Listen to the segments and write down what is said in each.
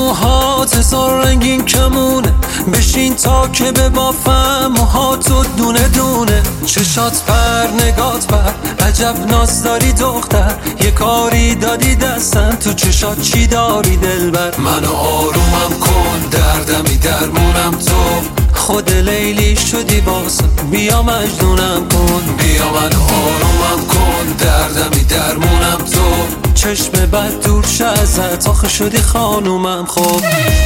موهات هزار رنگین کمونه، بشین تا که ببافم موهاتو دونه دونه. چشات پر نگات پر، عجب ناز داری دختر، یه کاری دادی دستم تو چشات چی داری دلبر. منو آرومم کن، دردمی درمونم تو، خود لیلی شدی باسم، بیا مجنونم کن. بیا منو آرومم کن، دردمی درمونم تو، چشم بد دور شه ازت، آخه شدی خانومم. خب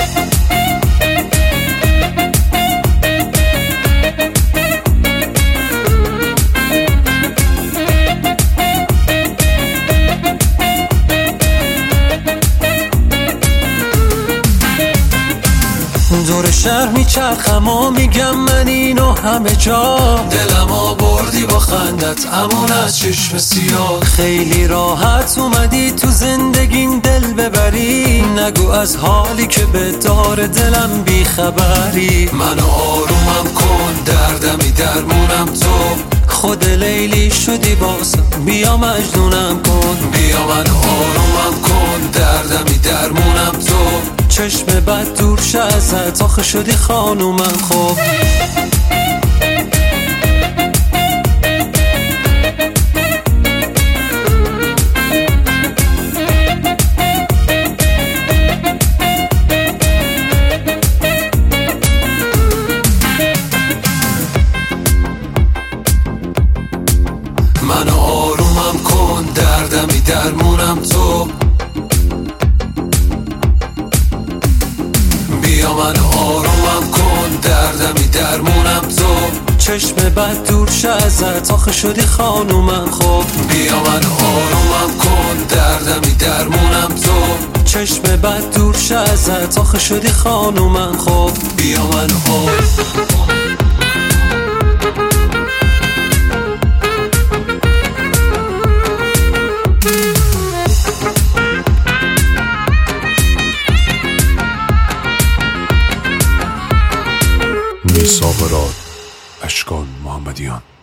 دور شهر میچرخم و میگم من اینو همه جا، دلمو بردی با خندت امون از چشم سیاه. خیلی راحت اومدی تو زندگیم دل ببری، نگو از حالی که به دار دلم بیخبری. منو آرومم کن، دردمی درمونم تو، خود لیلی شدی باسم، بیا مجنونم کن. بیا منو آرومم کن، دردمی درمونم تو، چشم بد دور شه ازت، آخه شدی خانومم. خب منو آرومم کن، دردمی درمونم تو، بیا منو آرومم کن، دردمی درمونم تو، چشم بد دور شه ازت، آخه شدی خانومم. خب بیا منو آرومم کن، دردمی درمونم تو، چشم بد دور شه ازت، آخه شدی خانومم. خب بیا منو آرومم. میساق راد، اشکان محمدیان.